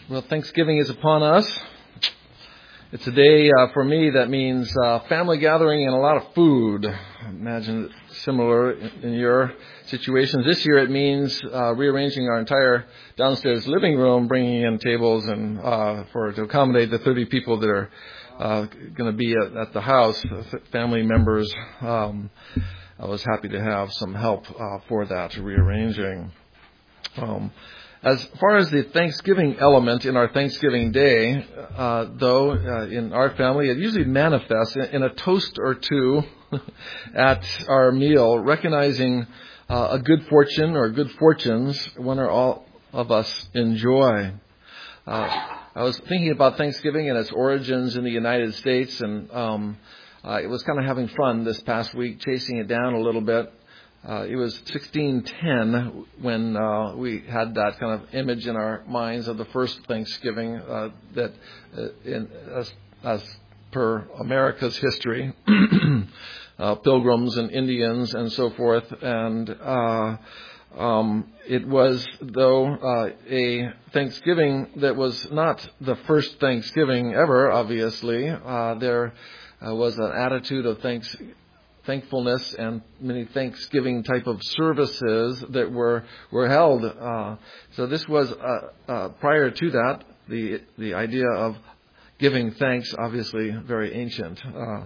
Well, Thanksgiving is upon us. It's a day for me that means family gathering and a lot of food. I imagine it's similar in your situations. This year it means rearranging our entire downstairs living room, bringing in tables and to accommodate the 30 people that are going to be at the house, family members. I was happy to have some help for that rearranging. As far as the Thanksgiving element in our Thanksgiving Day, in our family, it usually manifests in a toast or two at our meal, recognizing a good fortune or good fortunes one or all of us enjoy. I was thinking about Thanksgiving and its origins in the United States, and it was kind of having fun this past week, chasing it down a little bit. It was 1610 when we had that kind of image in our minds of the first Thanksgiving as per America's history, Pilgrims and Indians and so forth. And it was, though, a Thanksgiving that was not the first Thanksgiving ever, obviously. There was an attitude of thankfulness and many Thanksgiving type of services that were held. So this was prior to that, the idea of giving thanks, obviously very ancient.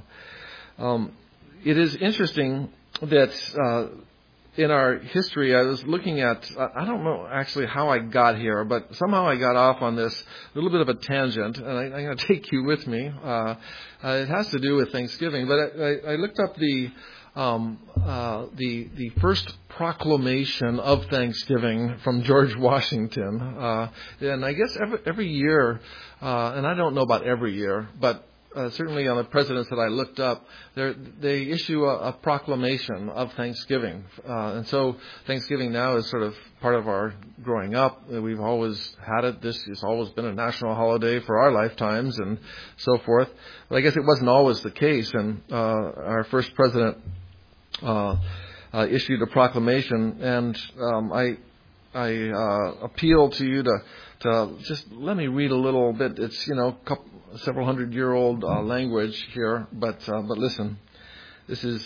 It is interesting that in our history, I was looking at, I don't know actually how I got here, but somehow I got off on this little bit of a tangent, and I'm going to take you with me. It has to do with Thanksgiving, but I looked up the first proclamation of Thanksgiving from George Washington, and I guess every year, and I don't know about every year, but certainly on the presidents that I looked up, they issue a proclamation of Thanksgiving. And so Thanksgiving now is sort of part of our growing up. We've always had it. This has always been a national holiday for our lifetimes and so forth. But I guess it wasn't always the case. And our first president issued a proclamation. And I appeal to you to just let me read a little bit. It's, several hundred-year-old language here, but listen. This is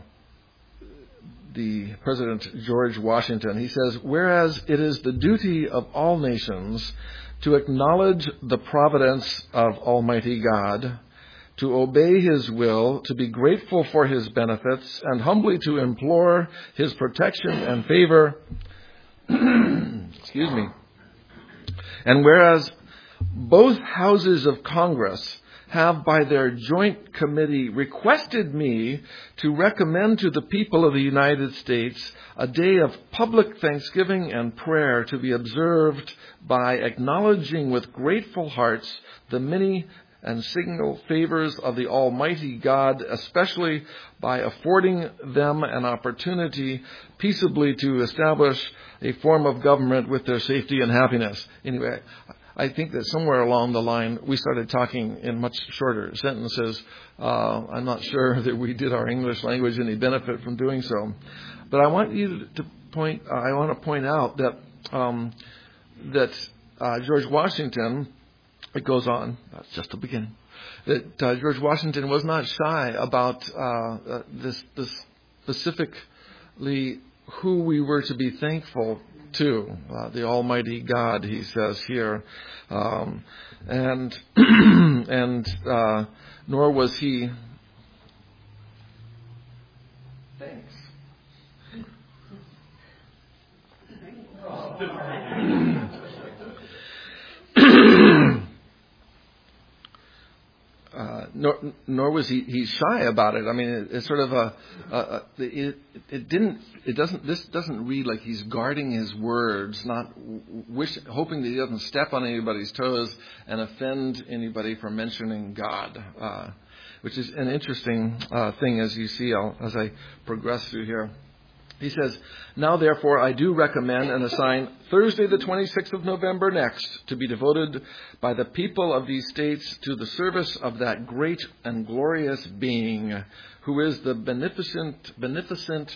the President George Washington. He says, "Whereas it is the duty of all nations to acknowledge the providence of Almighty God, to obey His will, to be grateful for His benefits, and humbly to implore His protection and favor." Excuse me. "And whereas both houses of Congress have by their joint committee requested me to recommend to the people of the United States a day of public thanksgiving and prayer to be observed by acknowledging with grateful hearts the many and signal favors of the Almighty God, especially by affording them an opportunity peaceably to establish a form of government with their safety and happiness." Anyway, I think that somewhere along the line we started talking in much shorter sentences. I'm not sure that we did our English language any benefit from doing so. But I want to point out that George Washington, it goes on, that's just the beginning, that George Washington was not shy about this specifically who we were to be thankful to, the Almighty God, he says here, and nor was he. Thanks. Nor was he shy about it. I mean, it's sort of this doesn't read like he's guarding his words, not hoping that he doesn't step on anybody's toes and offend anybody for mentioning God, which is an interesting thing, as you see as I progress through here. He says, "Now, therefore, I do recommend and assign Thursday, the 26th of November next, to be devoted by the people of these states to the service of that great and glorious being, who is the beneficent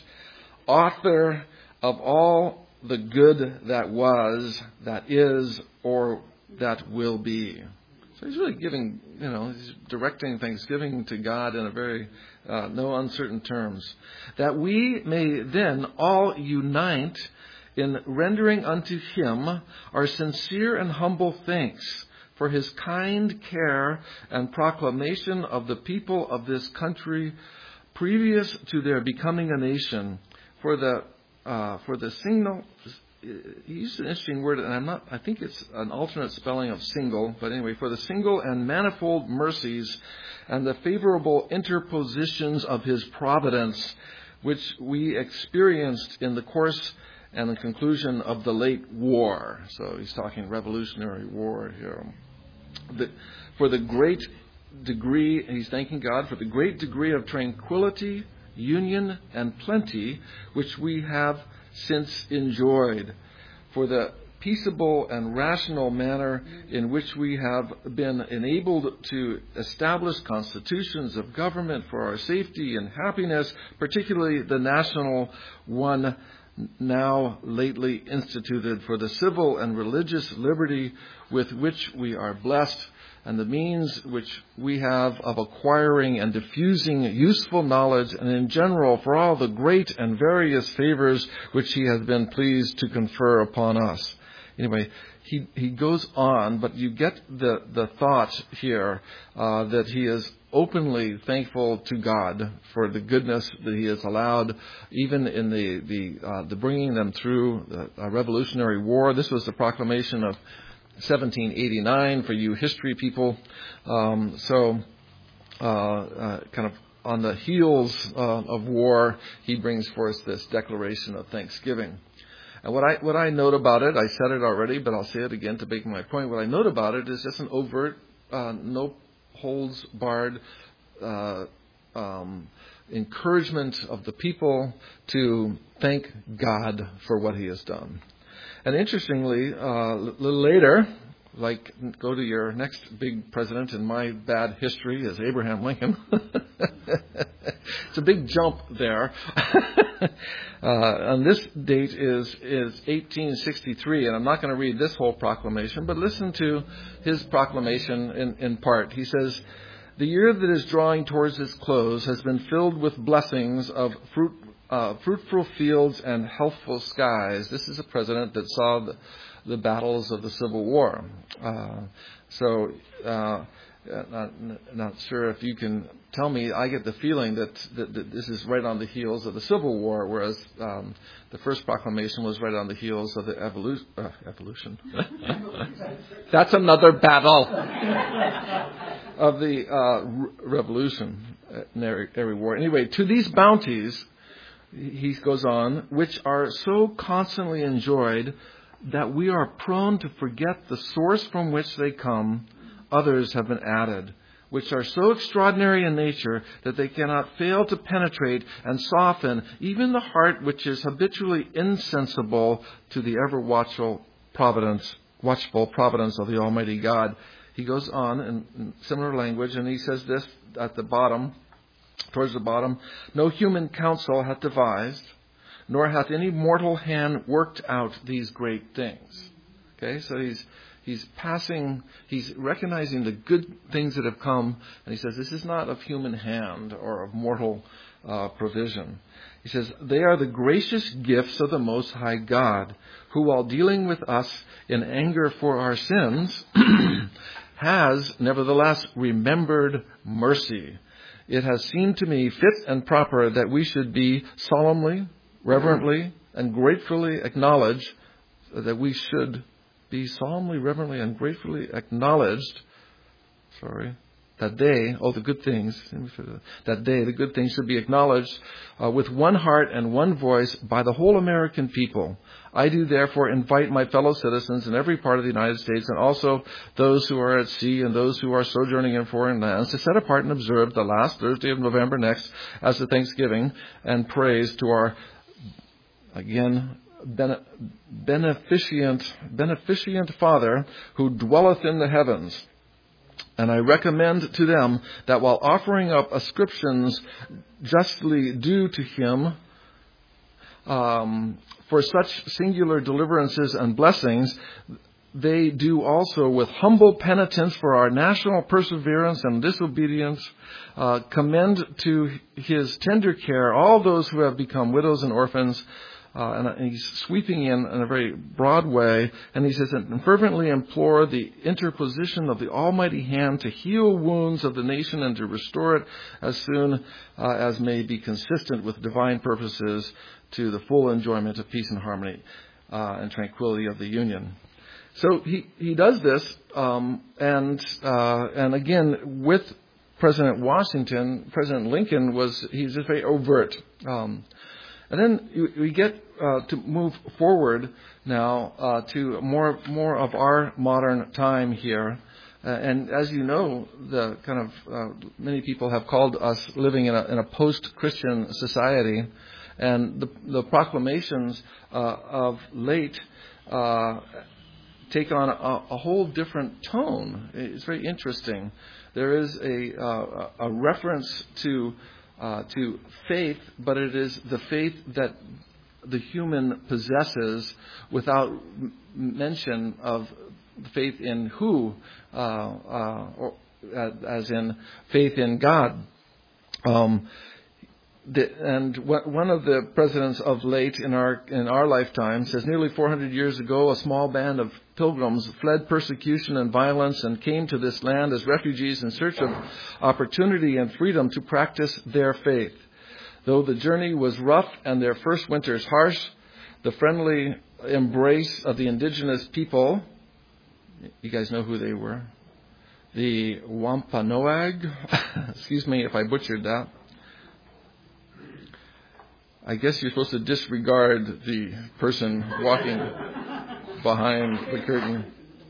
author of all the good that was, that is, or that will be. So he's really giving, he's directing thanksgiving to God in a very, no uncertain terms. That we may then all unite in rendering unto him our sincere and humble thanks for his kind care and proclamation of the people of this country previous to their becoming a nation, for the signal. He used an interesting word, and I think it's an alternate spelling of single, but anyway, for the single and manifold mercies and the favorable interpositions of his providence, which we experienced in the course and the conclusion of the late war. So he's talking Revolutionary War here. For the great degree, he's thanking God for the great degree of tranquility, union, and plenty which we have since enjoyed, for the peaceable and rational manner in which we have been enabled to establish constitutions of government for our safety and happiness, particularly the national one now lately instituted, for the civil and religious liberty with which we are blessed, and the means which we have of acquiring and diffusing useful knowledge, and in general for all the great and various favors which he has been pleased to confer upon us. Anyway, he goes on, but you get the thought here that he is openly thankful to God for the goodness that he has allowed, even in the bringing them through the Revolutionary War. This was the proclamation of 1789 for you history people. Kind of on the heels of war, he brings forth this declaration of thanksgiving. And what I note about it, I said it already, but I'll say it again to make my point. What I note about it is just an overt, no holds barred encouragement of the people to thank God for what he has done. And interestingly, a little later, go to your next big president in my bad history is Abraham Lincoln. It's a big jump there. And this date is 1863, and I'm not going to read this whole proclamation, but listen to his proclamation in part. He says, "The year that is drawing towards its close has been filled with blessings of fruitful fields and healthful skies." This is a president that saw the battles of the Civil War. Not sure if you can tell me. I get the feeling that this is right on the heels of the Civil War, whereas the first proclamation was right on the heels of the evolution. That's another battle of the Revolutionary War. Anyway, to these bounties, he goes on, which are so constantly enjoyed that we are prone to forget the source from which they come, others have been added, which are so extraordinary in nature that they cannot fail to penetrate and soften even the heart which is habitually insensible to the ever watchful providence of the Almighty God. He goes on in similar language, and he says this at the bottom, towards the bottom: "No human counsel hath devised, nor hath any mortal hand worked out these great things." Okay, so he's recognizing the good things that have come, and he says this is not of human hand or of mortal provision. He says, "They are the gracious gifts of the Most High God, who, while dealing with us in anger for our sins, has nevertheless remembered mercy. It has seemed to me fit and proper that we should be solemnly, reverently, and gratefully acknowledged that the good things should be acknowledged with one heart and one voice by the whole American people. I do therefore invite my fellow citizens in every part of the United States, and also those who are at sea and those who are sojourning in foreign lands, to set apart and observe the last Thursday of November next as a thanksgiving and praise to our, again, beneficent Father who dwelleth in the heavens. And I recommend to them that while offering up ascriptions justly due to him for such singular deliverances and blessings, they do also with humble penitence for our national perseverance and disobedience, commend to his tender care all those who have become widows and orphans. And he's sweeping in a very broad way. And he says, and fervently implore the interposition of the Almighty hand to heal wounds of the nation and to restore it as soon as may be consistent with divine purposes to the full enjoyment of peace and harmony and tranquility of the Union. So he does this, and again, with President Washington, President Lincoln he's just very overt. And then we get to move forward now to more of our modern time here. And as you know, the kind of many people have called us living in a post-Christian society, and the proclamations of late take on a whole different tone. It's very interesting. There is a reference to faith, but it is the faith that the human possesses without mention of faith in who, or as in faith in God. And one of the presidents of late in our lifetime says, nearly 400 years ago, a small band of pilgrims fled persecution and violence and came to this land as refugees in search of opportunity and freedom to practice their faith. Though the journey was rough and their first winters harsh, the friendly embrace of the indigenous people, you guys know who they were, the Wampanoag, excuse me if I butchered that. I guess you're supposed to disregard the person walking behind the curtain.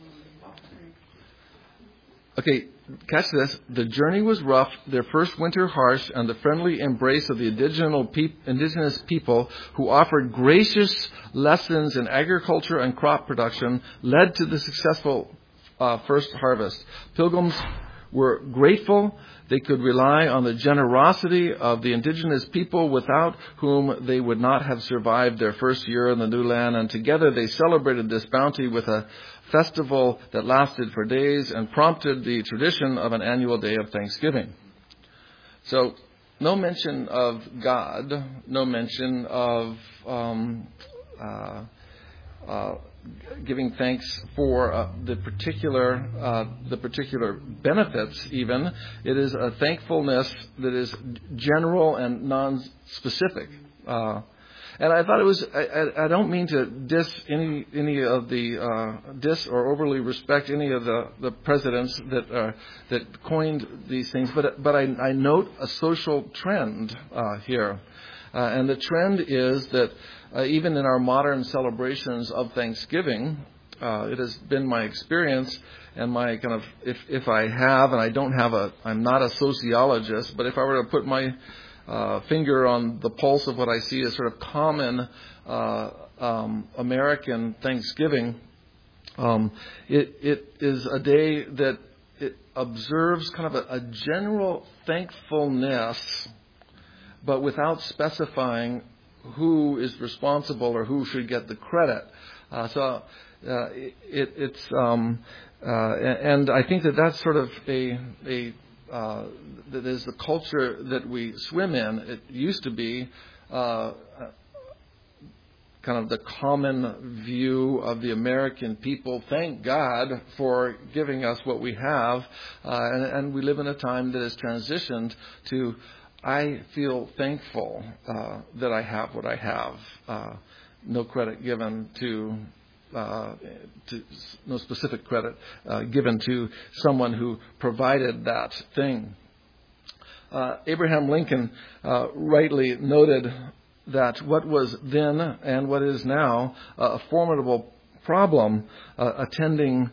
Okay, catch this. The journey was rough, their first winter harsh, and the friendly embrace of the indigenous people who offered gracious lessons in agriculture and crop production led to the successful first harvest. Pilgrims were grateful. They could rely on the generosity of the indigenous people without whom they would not have survived their first year in the new land. And together they celebrated this bounty with a festival that lasted for days and prompted the tradition of an annual day of Thanksgiving. So no mention of God, no mention of giving thanks for the particular benefits. Even it is a thankfulness that is general and non-specific. And I thought it was. I don't mean to diss any of the diss or overly respect any of the presidents that coined these things, but I note a social trend here, and the trend is that. Even in our modern celebrations of Thanksgiving, it has been my experience and my kind of, if I have, and I'm not a sociologist, but if I were to put my finger on the pulse of what I see as sort of common American Thanksgiving, it is a day that it observes kind of a general thankfulness, but without specifying who is responsible or who should get the credit. And I think that's sort of that is the culture that we swim in. It used to be kind of the common view of the American people. Thank God for giving us what we have, and we live in a time that has transitioned to I feel thankful that I have what I have. No credit given to no specific credit given to someone who provided that thing. Abraham Lincoln rightly noted that what was then and what is now a formidable problem attending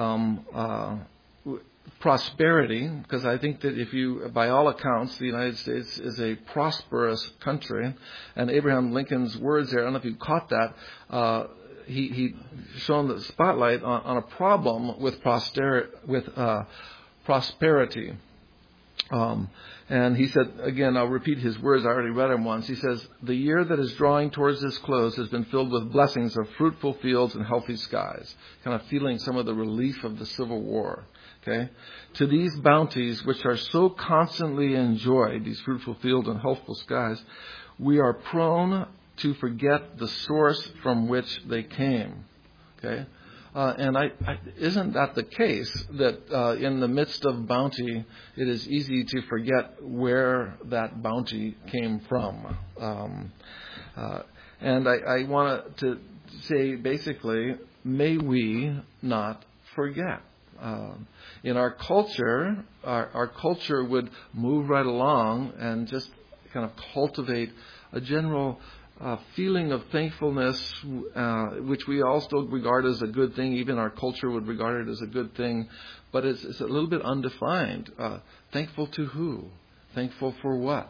prosperity, because I think that by all accounts, the United States is a prosperous country, and Abraham Lincoln's words there, I don't know if you caught that, he shone the spotlight on a problem with prosperity. And he said, again, I'll repeat his words. I already read them once. He says, the year that is drawing towards its close has been filled with blessings of fruitful fields and healthy skies. Kind of feeling some of the relief of the Civil War. Okay? To these bounties, which are so constantly enjoyed, these fruitful fields and healthful skies, we are prone to forget the source from which they came. Okay? And isn't that the case, that in the midst of bounty, it is easy to forget where that bounty came from? And I want to say, basically, may we not forget. In our culture, our culture would move right along and just kind of cultivate a general feeling of thankfulness, which we all still regard as a good thing. Even our culture would regard it as a good thing, but it's a little bit undefined. Thankful to who? Thankful for what?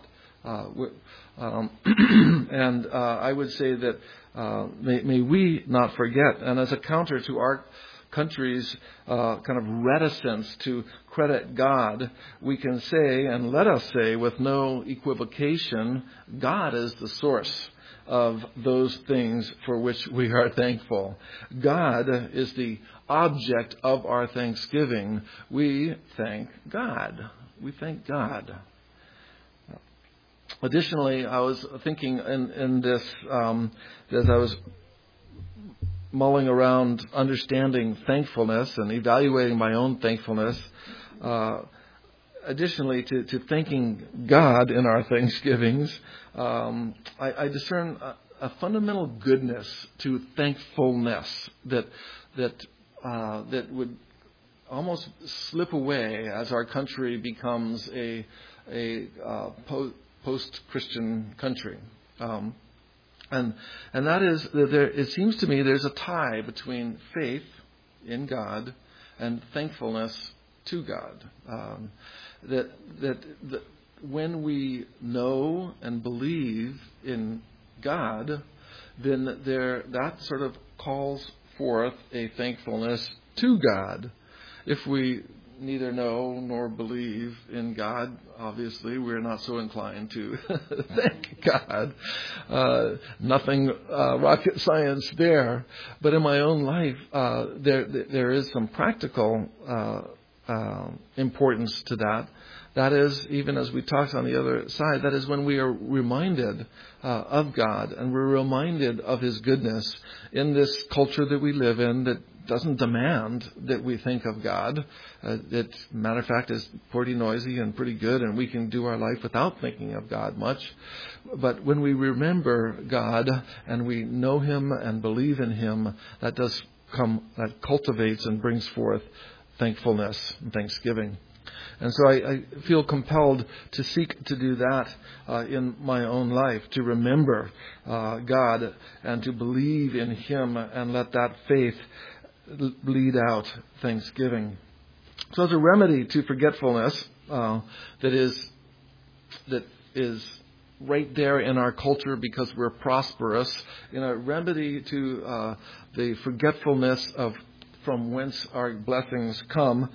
And I would say that may we not forget. And as a counter to our country's kind of reticence to credit God, we can say, and let us say with no equivocation, God is the source of those things for which we are thankful. God is the object of our thanksgiving. We thank God. We thank God. Additionally, I was thinking in this, as I was mulling around understanding thankfulness and evaluating my own thankfulness, additionally to thanking God in our thanksgivings, I discern a fundamental goodness to thankfulness that would almost slip away as our country becomes a post-Christian country. And that is that it seems to me there's a tie between faith in God and thankfulness to God. That when we know and believe in God, then that sort of calls forth a thankfulness to God. If we neither know nor believe in God, obviously we're not so inclined to thank God. Nothing rocket science there. But in my own life, there is some practical importance to that. That is, even as we talked on the other side, that is when we are reminded of God and we're reminded of His goodness in this culture that we live in that doesn't demand that we think of God. It, matter of fact, is pretty noisy and pretty good, and we can do our life without thinking of God much. But when we remember God and we know Him and believe in Him, that cultivates and brings forth thankfulness and thanksgiving. And so I feel compelled to seek to do that in my own life, to remember God and to believe in Him and let that faith lead out thanksgiving. So as a remedy to forgetfulness that is right there in our culture because we're prosperous, in a remedy to the forgetfulness of from whence our blessings come,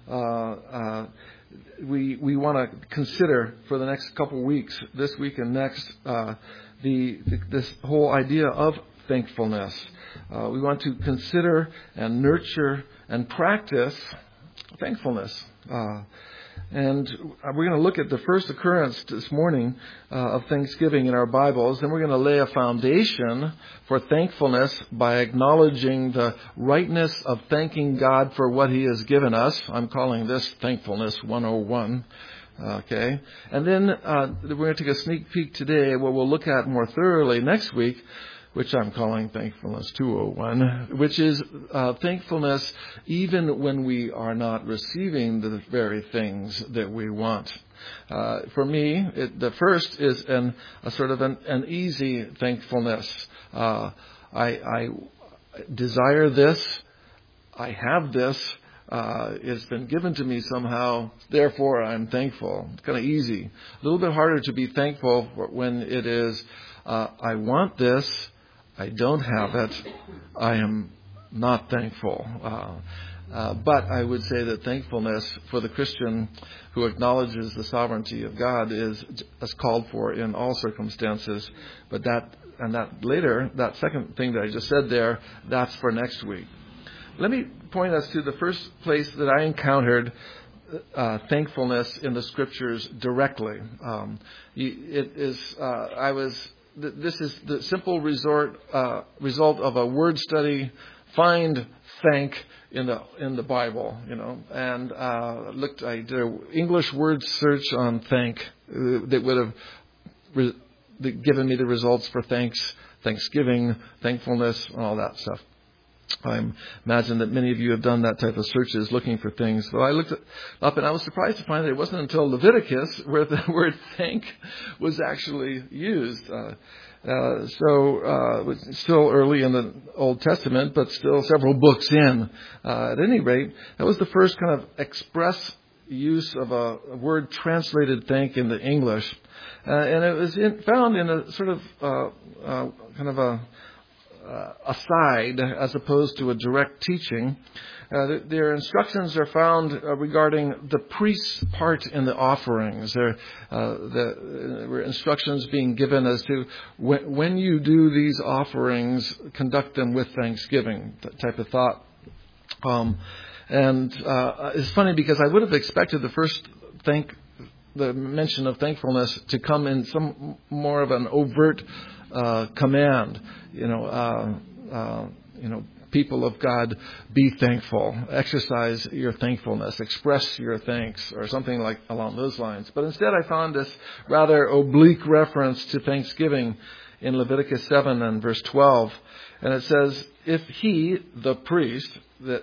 we want to consider for the next couple weeks, this week and next, this whole idea of thankfulness. We want to consider and nurture and practice thankfulness. And we're going to look at the first occurrence this morning of Thanksgiving in our Bibles. Then we're going to lay a foundation for thankfulness by acknowledging the rightness of thanking God for what He has given us. I'm calling this Thankfulness 101. Okay. And then we're going to take a sneak peek today, what we'll look at more thoroughly next week, which I'm calling Thankfulness 201, which is thankfulness even when we are not receiving the very things that we want. For me, the first is a sort of an easy thankfulness. I desire this. I have this. It's been given to me somehow. Therefore, I'm thankful. It's kind of easy. A little bit harder to be thankful when it is, I want this. I don't have it. I am not thankful. But I would say that thankfulness for the Christian who acknowledges the sovereignty of God is called for in all circumstances. But that second thing that I just said there, that's for next week. Let me point us to the first place that I encountered thankfulness in the Scriptures directly. This is the simple result of a word study. Find thank in the Bible, and I did an English word search on thank that would have given me the results for thanksgiving, thankfulness, and all that stuff. I imagine that many of you have done that type of searches looking for things. But I looked it up and I was surprised to find that it wasn't until Leviticus where the word thank was actually used. It's still early in the Old Testament, but still several books in. At any rate, that was the first kind of express use of a word translated thank in the English. And it was found in a sort of kind of a aside as opposed to a direct teaching. Their instructions are found regarding the priest's part in the offerings. There were instructions being given as to when you do these offerings, conduct them with thanksgiving, that type of thought. It's funny because I would have expected the mention of thankfulness to come in some more of an overt command. People of God, be thankful. Exercise your thankfulness. Express your thanks, or something like along those lines. But instead, I found this rather oblique reference to thanksgiving in Leviticus 7 and verse 12, and it says, "If he, the priest,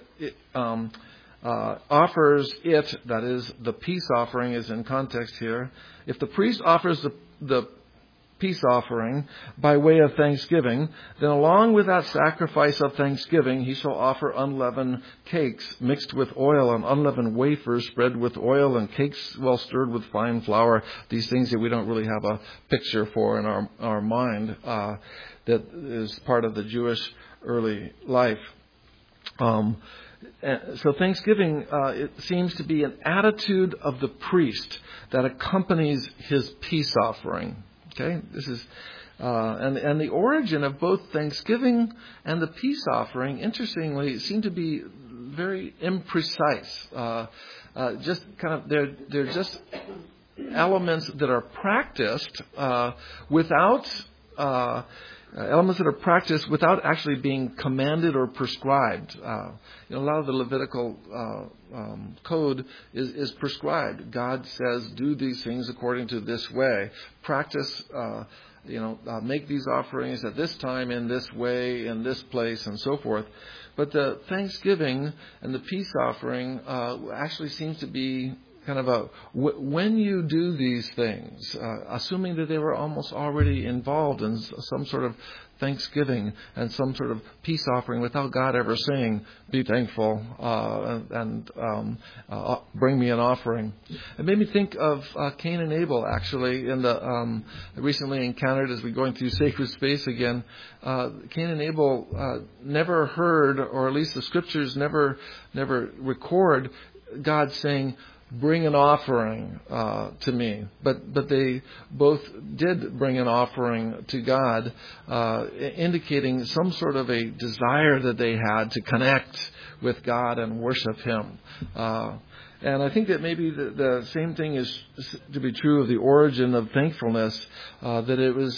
offers it," that is, the peace offering is in context here. If the priest offers the peace offering by way of thanksgiving, then along with that sacrifice of thanksgiving, he shall offer unleavened cakes mixed with oil, and unleavened wafers spread with oil, and cakes well stirred with fine flour. These things that we don't really have a picture for in our mind, that is part of the Jewish early life. So thanksgiving, it seems to be an attitude of the priest that accompanies his peace offering. Okay, this is and the origin of both thanksgiving and the peace offering, interestingly, seem to be very imprecise. They're just elements that are practiced without actually being commanded or prescribed. A lot of the Levitical code is prescribed. God says, do these things according to this way. Practice, make these offerings at this time, in this way, in this place, and so forth. But the thanksgiving and the peace offering actually seems to be kind of when you do these things, assuming that they were almost already involved in some sort of thanksgiving and some sort of peace offering without God ever saying, be thankful and bring me an offering. It made me think of Cain and Abel, actually, in the recently encountered, as we're going through sacred space again. Cain and Abel never heard, or at least the scriptures never record God saying, bring an offering to me. But they both did bring an offering to God, indicating some sort of a desire that they had to connect with God and worship Him. And I think that maybe the same thing is to be true of the origin of thankfulness, that it was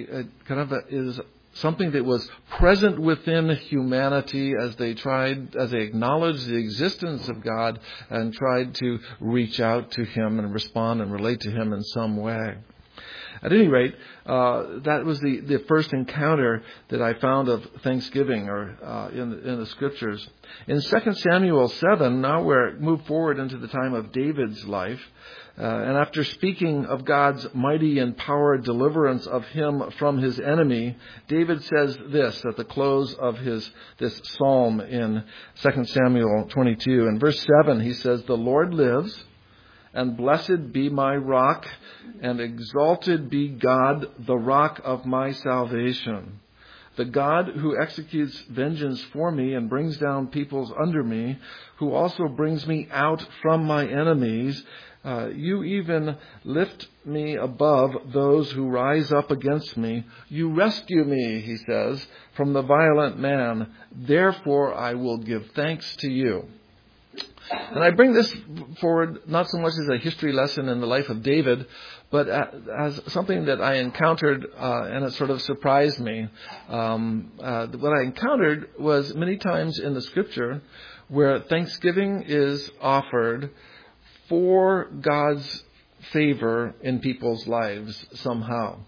is something that was present within humanity as they acknowledged the existence of God and tried to reach out to Him and respond and relate to Him in some way. At any rate, that was the first encounter that I found of thanksgiving or in the Scriptures. In 2 Samuel 7, now we're moved forward into the time of David's life. And after speaking of God's mighty and power deliverance of him from his enemy, David says this at the close of this psalm in 2 Samuel 22. In verse 7, he says, "The Lord lives, and blessed be my rock, and exalted be God, the rock of my salvation. the God who executes vengeance for me and brings down peoples under me, who also brings me out from my enemies. You even lift me above those who rise up against me. You rescue me, he says, from the violent man. Therefore I will give thanks to you. And I bring this forward not so much as a history lesson in the life of David, but as something that I encountered, and it sort of surprised me. What I encountered was many times in the Scripture where thanksgiving is offered for God's favor in people's lives somehow.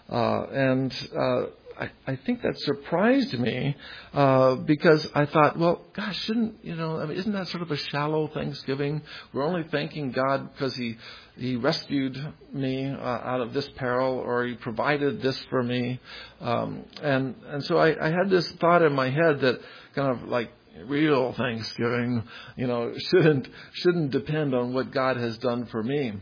I think that surprised me because I thought, well, gosh, isn't that sort of a shallow thanksgiving? We're only thanking God because He rescued me out of this peril, or He provided this for me. And so I had this thought in my head that kind of like real thanksgiving, shouldn't depend on what God has done for me.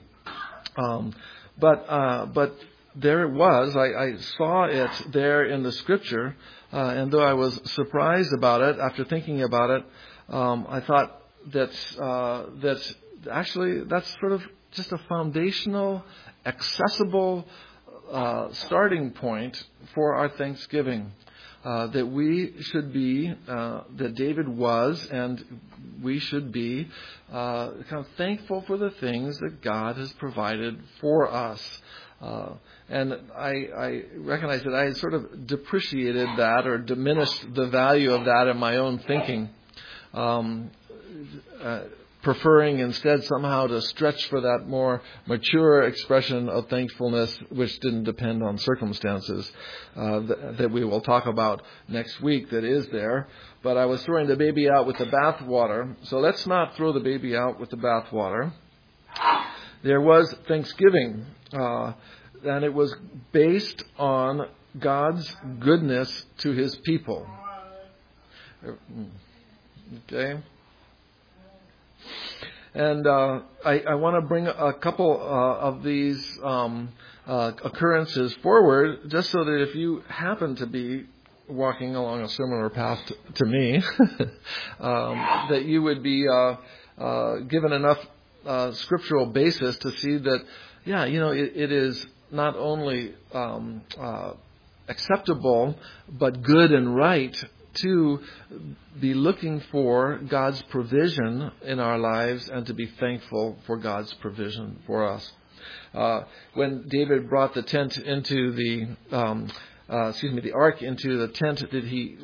But there it was. I saw it there in the Scripture, and though I was surprised about it, after thinking about it, I thought that actually that's sort of just a foundational, accessible starting point for our thanksgiving. That we should be, that David was, and we should be kind of thankful for the things that God has provided for us. And I recognize that I had sort of depreciated that or diminished the value of that in my own thinking, preferring instead somehow to stretch for that more mature expression of thankfulness, which didn't depend on circumstances, that we will talk about next week that is there. But I was throwing the baby out with the bathwater. So let's not throw the baby out with the bathwater. There was thanksgiving, and it was based on God's goodness to His people. Okay? And I want to bring a couple of these occurrences forward, just so that if you happen to be walking along a similar path to me, that you would be given enough scriptural basis to see that, it is not only acceptable, but good and right to be looking for God's provision in our lives and to be thankful for God's provision for us. When David brought the tent into the ark into the tent that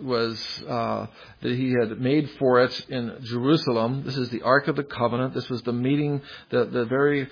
he had made for it in Jerusalem. This is the Ark of the Covenant. This was the meeting, the very,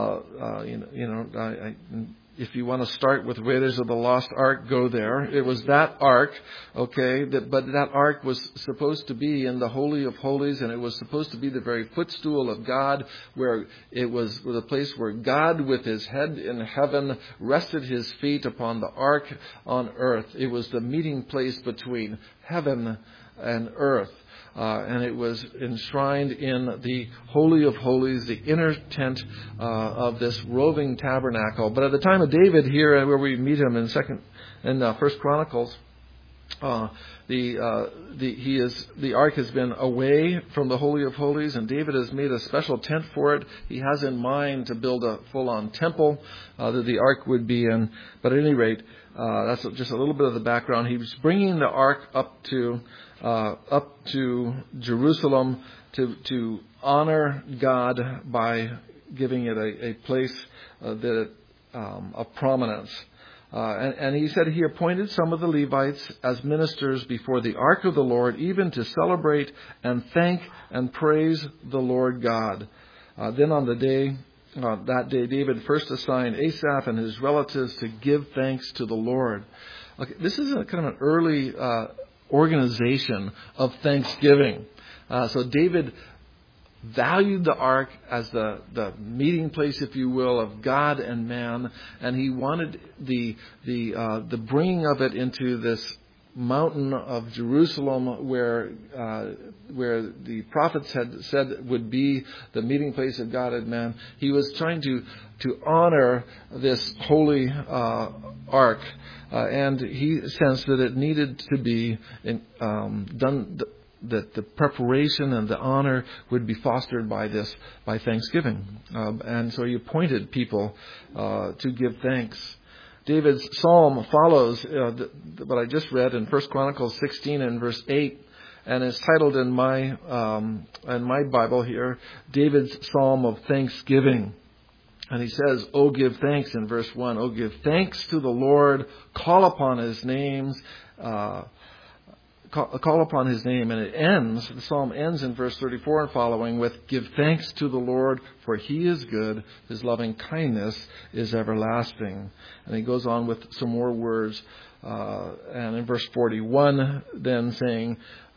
if you want to start with Raiders of the Lost Ark, go there. It was that ark, okay, but that ark was supposed to be in the Holy of Holies, and it was supposed to be the very footstool of God, where it was the place where God, with His head in heaven, rested His feet upon the ark on earth. It was the meeting place between heaven and earth. And it was enshrined in the Holy of Holies, the inner tent of this roving tabernacle. But at the time of David, here where we meet him in First Chronicles, the ark has been away from the Holy of Holies, and David has made a special tent for it. He has in mind to build a full-on temple that the ark would be in. But at any rate, that's just a little bit of the background. He was bringing the ark up to Jerusalem to honor God by giving it a place of prominence. And he said he appointed some of the Levites as ministers before the ark of the Lord, even to celebrate and thank and praise the Lord God. Then on that day, David first assigned Asaph and his relatives to give thanks to the Lord. Okay, this is a kind of an early organization of thanksgiving. So David valued the ark as the meeting place, if you will, of God and man, and he wanted the bringing of it into this mountain of Jerusalem where the prophets had said would be the meeting place of God and man. He was trying to honor this holy ark, and he sensed that it needed to be done. That the preparation and the honor would be fostered by Thanksgiving, and so he appointed people to give thanks. David's psalm follows what I just read in 1 Chronicles 16 and verse 8, and is titled in my Bible here, David's Psalm of Thanksgiving. And he says, "Oh, give thanks," in verse 1. "Oh, give thanks to the Lord, call upon His names." Call upon His name, and the psalm ends in verse 34 and following with, "Give thanks to the Lord, for He is good, His loving kindness is everlasting." And he goes on with some more words, and in verse 41, then saying,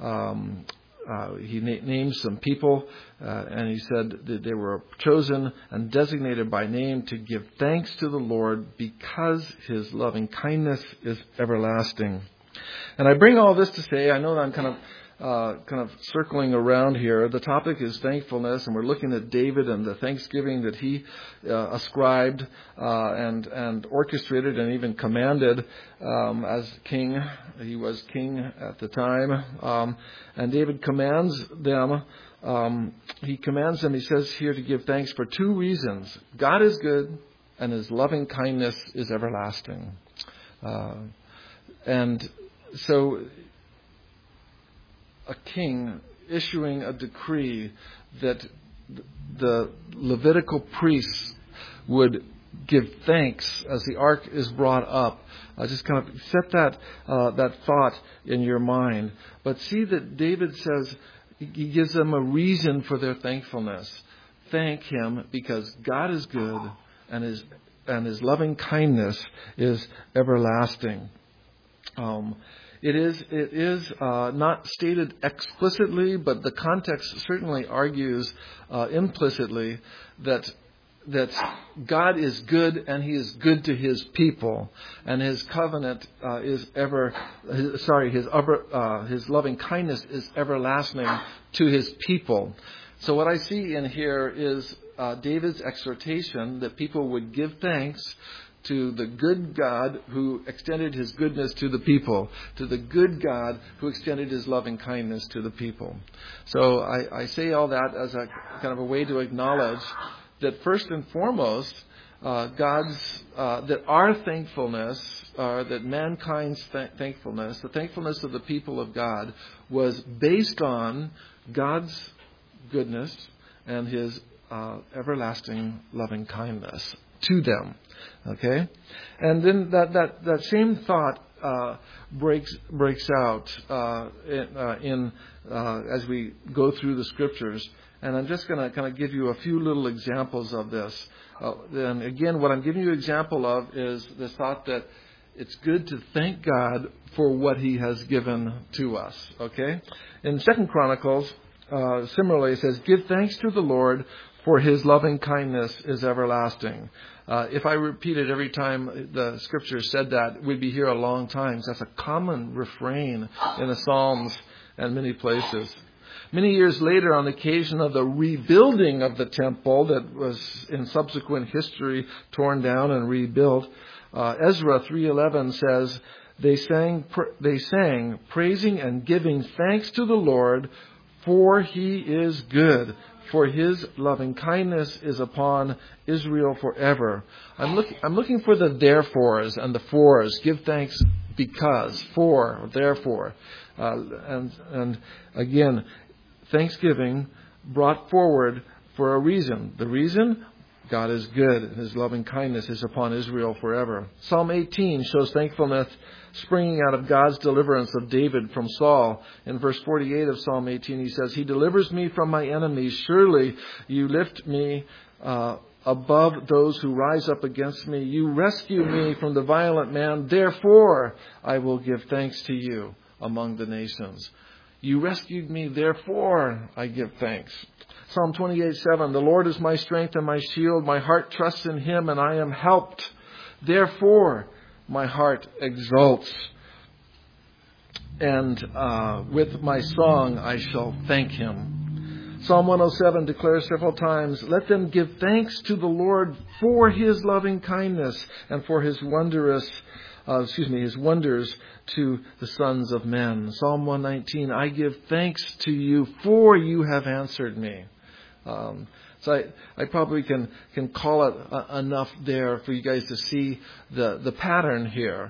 he names some people, and he said that they were chosen and designated by name to give thanks to the Lord because His loving kindness is everlasting. And I bring all this to say, I know that I'm kind of circling around here. The topic is thankfulness, and we're looking at David and the thanksgiving that he ascribed and orchestrated and even commanded as king. He was king at the time, and David commands them. He says here to give thanks for two reasons: God is good, and His loving kindness is everlasting. And so a king issuing a decree that the Levitical priests would give thanks as the ark is brought up. Just kind of set that thought in your mind. But see that David says, he gives them a reason for their thankfulness. Thank Him because God is good and His loving kindness is everlasting. It is not stated explicitly, but the context certainly argues implicitly that God is good and He is good to His people, and His covenant His loving kindness is everlasting to His people. So what I see in here is David's exhortation that people would give thanks to the good God who extended His goodness to the people, to the good God who extended His loving kindness to the people. So I say all that as a kind of a way to acknowledge that first and foremost, that our thankfulness, that mankind's thankfulness, the thankfulness of the people of God, was based on God's goodness and His everlasting loving kindness to them. Okay, and then that same thought breaks out as we go through the scriptures, and I'm just going to kind of give you a few little examples of this. And again, what I'm giving you an example of is this thought that it's good to thank God for what He has given to us. Okay, in 2 Chronicles, similarly, it says, "Give thanks to the Lord, for His loving kindness is everlasting." If I repeat it every time the Scripture said that, we'd be here a long time. That's a common refrain in the Psalms and many places. Many years later, on the occasion of the rebuilding of the temple that was in subsequent history torn down and rebuilt, Ezra 3:11 says, they sang, praising and giving thanks to the Lord, for He is good. For His loving kindness is upon Israel forever. I'm looking for the therefores and the fors. Give thanks because, for, therefore. And again, thanksgiving brought forward for a reason. The reason? God is good, and His loving kindness is upon Israel forever. Psalm 18 shows thankfulness springing out of God's deliverance of David from Saul. In verse 48 of Psalm 18, he says, "He delivers me from my enemies. Surely you lift me above those who rise up against me. You rescue me from the violent man. Therefore, I will give thanks to you among the nations." You rescued me, therefore I give thanks. Psalm 28:7, "The Lord is my strength and my shield. My heart trusts in Him, and I am helped. Therefore, my heart exults." and with my song I shall thank him. Psalm 107 declares several times, let them give thanks to the Lord for his loving kindness and for his wonders to the sons of men. Psalm 119, I give thanks to you for you have answered me. So I probably can call it enough there for you guys to see the pattern here.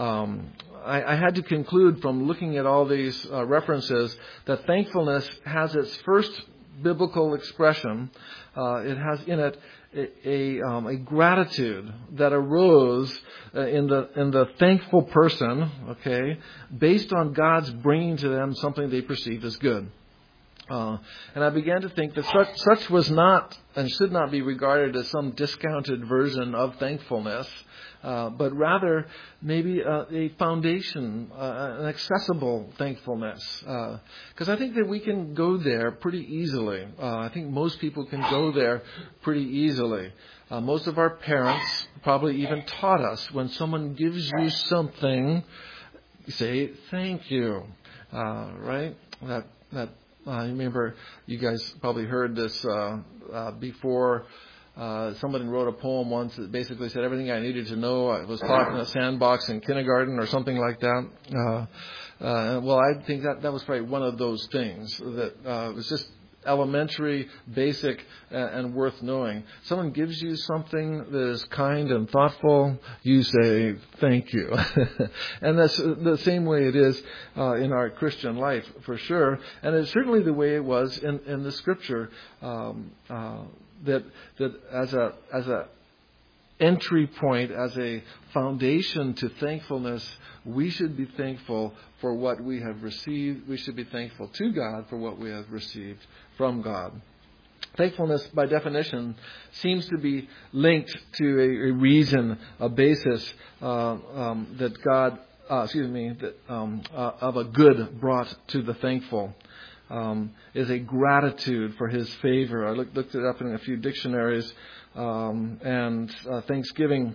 I had to conclude from looking at all these references that thankfulness has its first biblical expression. It has in it a gratitude that arose in the thankful person, okay, based on God's bringing to them something they perceived as good. And I began to think that such was not and should not be regarded as some discounted version of thankfulness, but rather maybe a foundation, an accessible thankfulness. Because I think that we can go there pretty easily. I think most people can go there pretty easily. Most of our parents probably even taught us when someone gives you something, you say thank you, right? That I remember you guys probably heard this before. Somebody wrote a poem once that basically said everything I needed to know. I was taught in a sandbox in kindergarten or something like that. Well, I think that was probably one of those things that was just elementary, basic, and worth knowing. Someone gives you something that is kind and thoughtful, you say thank you. And that's the same way it is in our Christian life, for sure. And it's certainly the way it was in the Scripture, that as a entry point, as a foundation to thankfulness, we should be thankful for what we have received. We should be thankful to God for what we have received from God. Thankfulness, by definition, seems to be linked to a reason, a basis that God, of a good brought to the thankful. Is a gratitude for his favor. I looked it up in a few dictionaries, and thanksgiving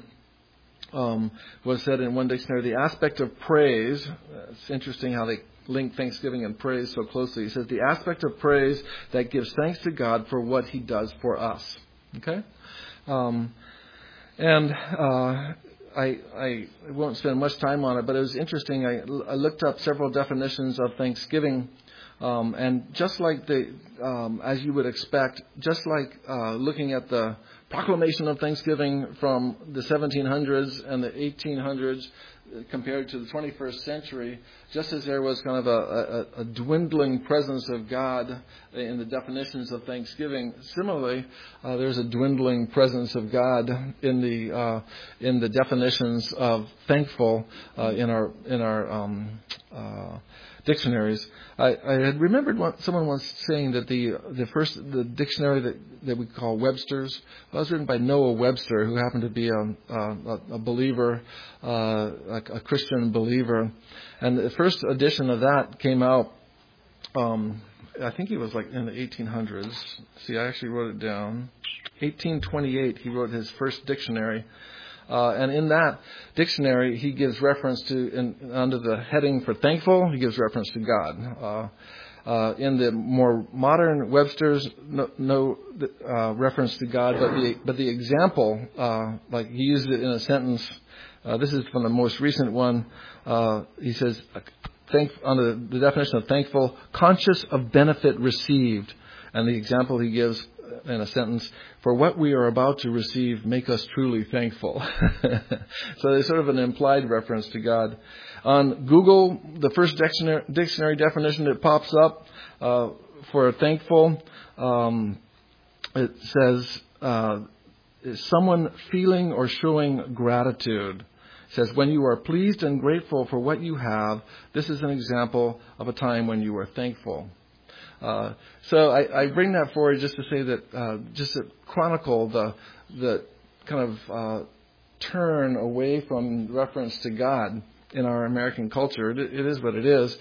was said in one dictionary, the aspect of praise. It's interesting how they link thanksgiving and praise so closely. He says the aspect of praise that gives thanks to God for what he does for us. Okay? I won't spend much time on it, but it was interesting. I looked up several definitions of thanksgiving. And just like as you would expect, just like looking at the proclamation of Thanksgiving from the 1700s and the 1800s compared to the 21st century, just as there was kind of a dwindling presence of God in the definitions of Thanksgiving, similarly, there's a dwindling presence of God in the definitions of thankful in our dictionaries. I had remembered someone once saying that the dictionary that we call Webster's was written by Noah Webster, who happened to be a believer, a Christian believer, and the first edition of that came out. I think it was like in the 1800s. See, I actually wrote it down. 1828, he wrote his first dictionary. And in that dictionary, he gives reference to, under the heading for thankful, he gives reference to God. In the more modern Webster's, no reference to God, but the example, like he used it in a sentence. This is from the most recent one. He says, under the definition of thankful, conscious of benefit received. And the example he gives in a sentence, for what we are about to receive, make us truly thankful. So there's sort of an implied reference to God. On Google, the first dictionary definition that pops up for thankful, it says, is someone feeling or showing gratitude. It says, when you are pleased and grateful for what you have, this is an example of a time when you are thankful. So I bring that forward just to say that, just to chronicle the kind of turn away from reference to God in our American culture. It is what it is,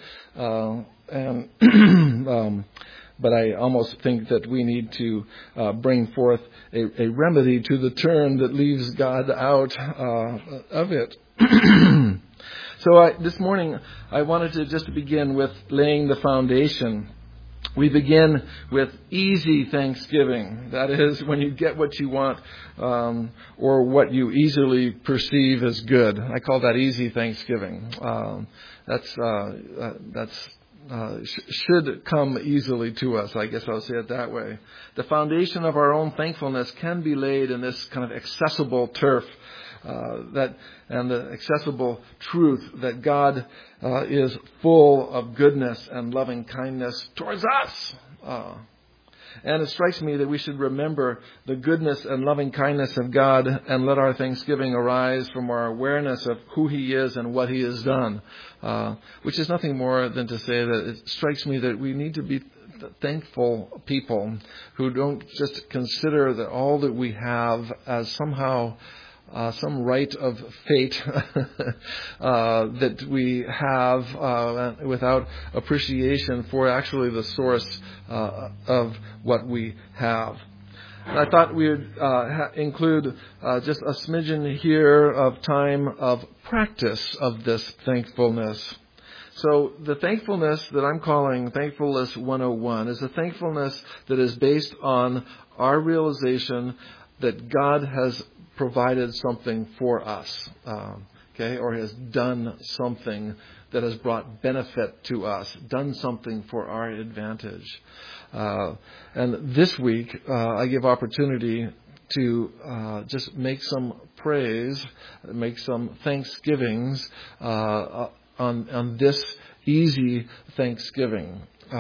but I almost think that we need to bring forth a remedy to the turn that leaves God out of it. So this morning, I wanted to just begin with laying the foundation. We begin with easy thanksgiving. That is, when you get what you want or what you easily perceive as good. I call that easy thanksgiving. Should come easily to us. I guess I'll say it that way. The foundation of our own thankfulness can be laid in this kind of accessible turf. And the accessible truth that God is full of goodness and loving kindness towards us. And it strikes me that we should remember the goodness and loving kindness of God and let our thanksgiving arise from our awareness of who He is and what He has done. Which is nothing more than to say that it strikes me that we need to be thankful people who don't just consider that all that we have as somehow some right of fate that we have without appreciation for actually the source of what we have. And I thought we would include just a smidgen here of time of practice of this thankfulness. So the thankfulness that I'm calling Thankfulness 101 is a thankfulness that is based on our realization that God has provided something for us, or has done something that has brought benefit to us, done something for our advantage. And this week, I give opportunity to just make some praise, make some thanksgivings on this easy Thanksgiving.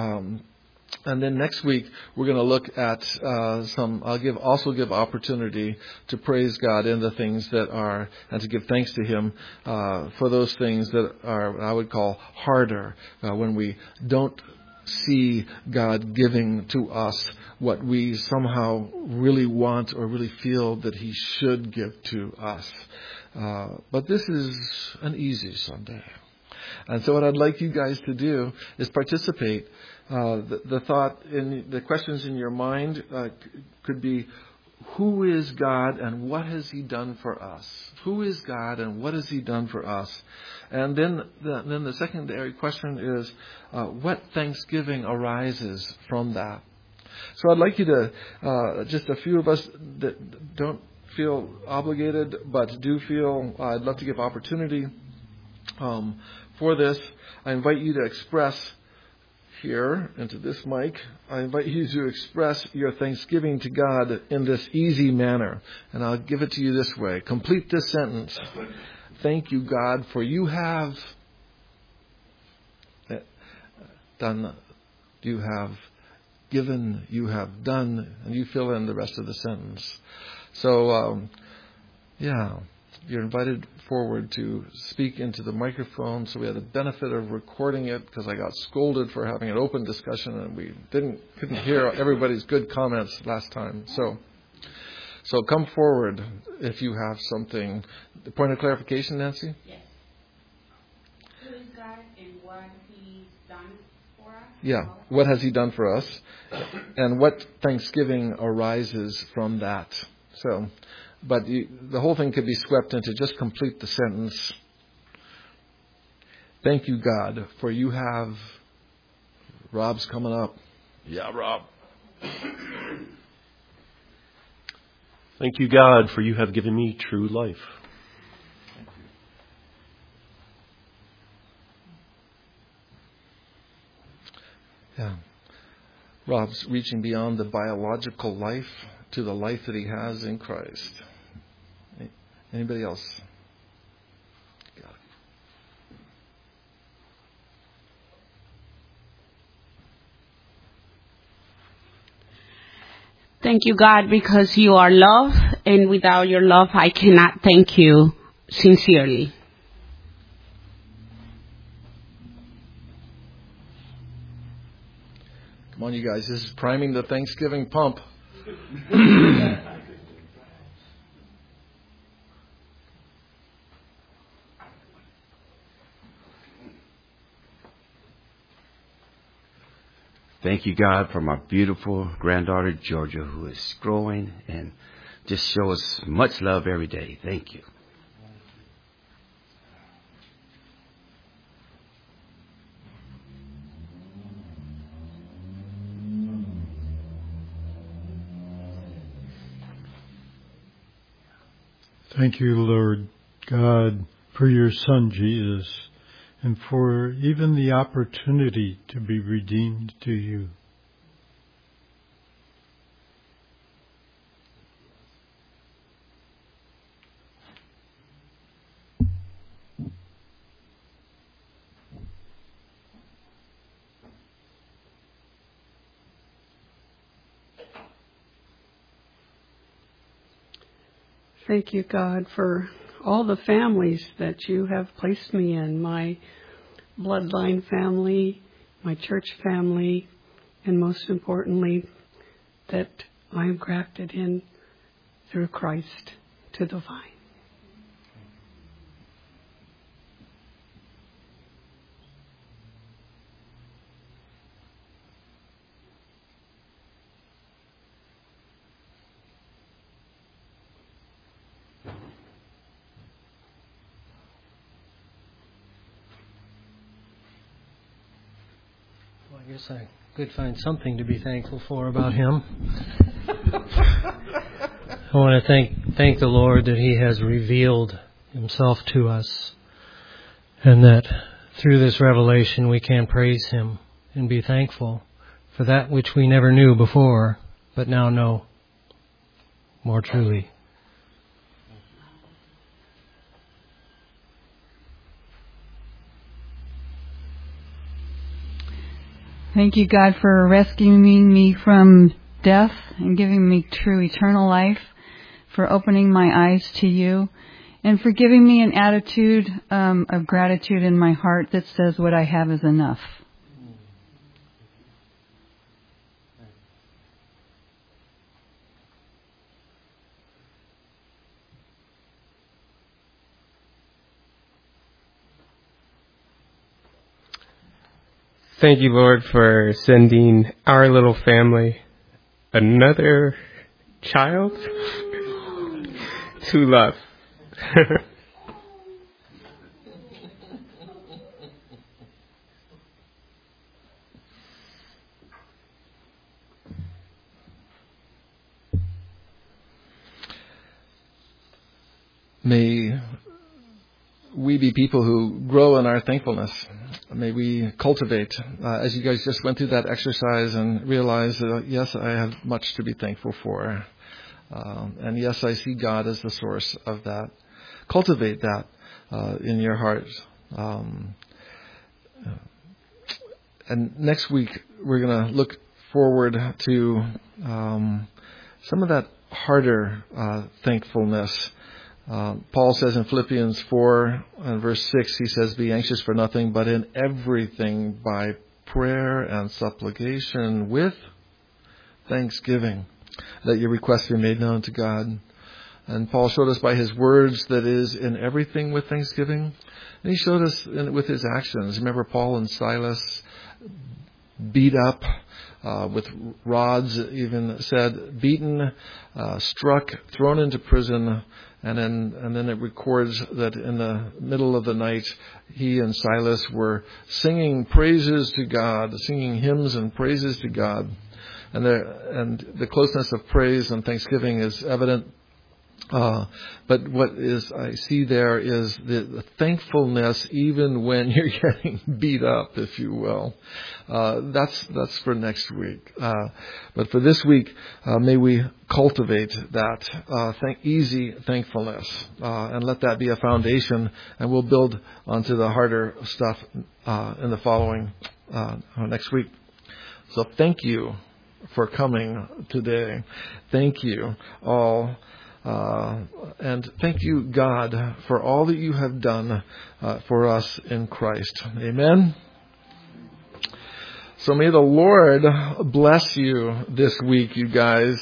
And then next week, we're going to look at I'll also give opportunity to praise God in the things that are, and to give thanks to Him for those things that are, I would call, harder, when we don't see God giving to us what we somehow really want or really feel that He should give to us. But this is an easy Sunday. And so what I'd like you guys to do is participate. The thought in the questions in your mind could be, who is God and what has He done for us? Who is God and what has He done for us? And then the secondary question is, what thanksgiving arises from that? So I'd like you to, just a few of us that don't feel obligated but do feel I'd love to give opportunity for this. I invite you to express here into this mic. I invite you to express your thanksgiving to God in this easy manner. And I'll give it to you this way. Complete this sentence. Thank you, God, for you have done, you have given, you have done, and you fill in the rest of the sentence. So, you're invited forward to speak into the microphone. So we had the benefit of recording it because I got scolded for having an open discussion and we couldn't hear everybody's good comments last time. So come forward if you have something. The point of clarification, Nancy? Yes. Who is God and what He's done for us? Yeah. What has He done for us? And what thanksgiving arises from that? So, but the whole thing could be swept into just complete the sentence. Thank you, God, for you have... Rob's coming up. Yeah, Rob. Thank you, God, for you have given me true life. Yeah. Rob's reaching beyond the biological life to the life that he has in Christ. Anybody else? Got it. Thank you, God, because you are love, and without your love, I cannot thank you sincerely. Come on, you guys. This is priming the Thanksgiving pump. Thank you, God, for my beautiful granddaughter, Georgia, who is growing and just shows much love every day. Thank you. Thank you, Lord God, for your Son, Jesus, and for even the opportunity to be redeemed to you. Thank you, God, for all the families that you have placed me in, my bloodline family, my church family, and most importantly, that I am grafted in through Christ to the vine. I guess I could find something to be thankful for about him. I want to thank the Lord that he has revealed himself to us, and that through this revelation we can praise him and be thankful for that which we never knew before, but now know more truly. Thank you, God, for rescuing me from death and giving me true eternal life, for opening my eyes to you, and for giving me an attitude of gratitude in my heart that says what I have is enough. Thank you, Lord, for sending our little family another child to love. May we be people who grow in our thankfulness. May we cultivate, as you guys just went through that exercise and realized that, yes, I have much to be thankful for. And yes, I see God as the source of that. Cultivate that in your heart. And next week, we're going to look forward to some of that harder thankfulness. Paul says in Philippians 4 and verse 6, he says, "Be anxious for nothing, but in everything by prayer and supplication with thanksgiving, that your requests be made known to God." And Paul showed us by his words that is in everything with thanksgiving. And he showed us with his actions. Remember Paul and Silas beat up with rods, even said, beaten, struck, thrown into prison. And then it records that in the middle of the night, he and Silas were singing praises to God, singing hymns and praises to God. And the closeness of praise and thanksgiving is evident. But what is I see there is the thankfulness even when you're getting beat up, if you will. That's for next week. But for this week, may we cultivate that easy thankfulness and let that be a foundation, and we'll build onto the harder stuff in the following next week. So thank you for coming today. Thank you all. And thank you, God, for all that you have done for us in Christ. Amen. So may the Lord bless you this week, you guys.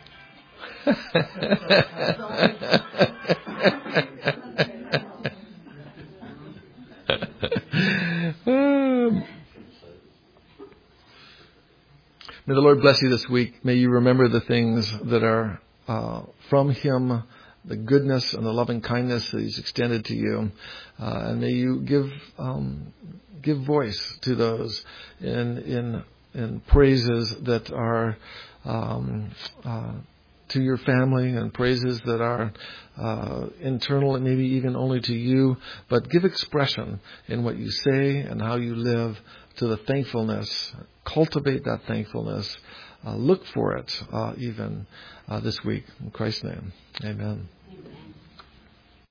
May the Lord bless you this week. May you remember the things that are from Him, the goodness and the loving kindness that He's extended to you, and may you give voice to those in praises that are to your family and praises that are internal and maybe even only to you, but give expression in what you say and how you live to the thankfulness. Cultivate that thankfulness. Look for it even this week. In Christ's name, amen. Amen.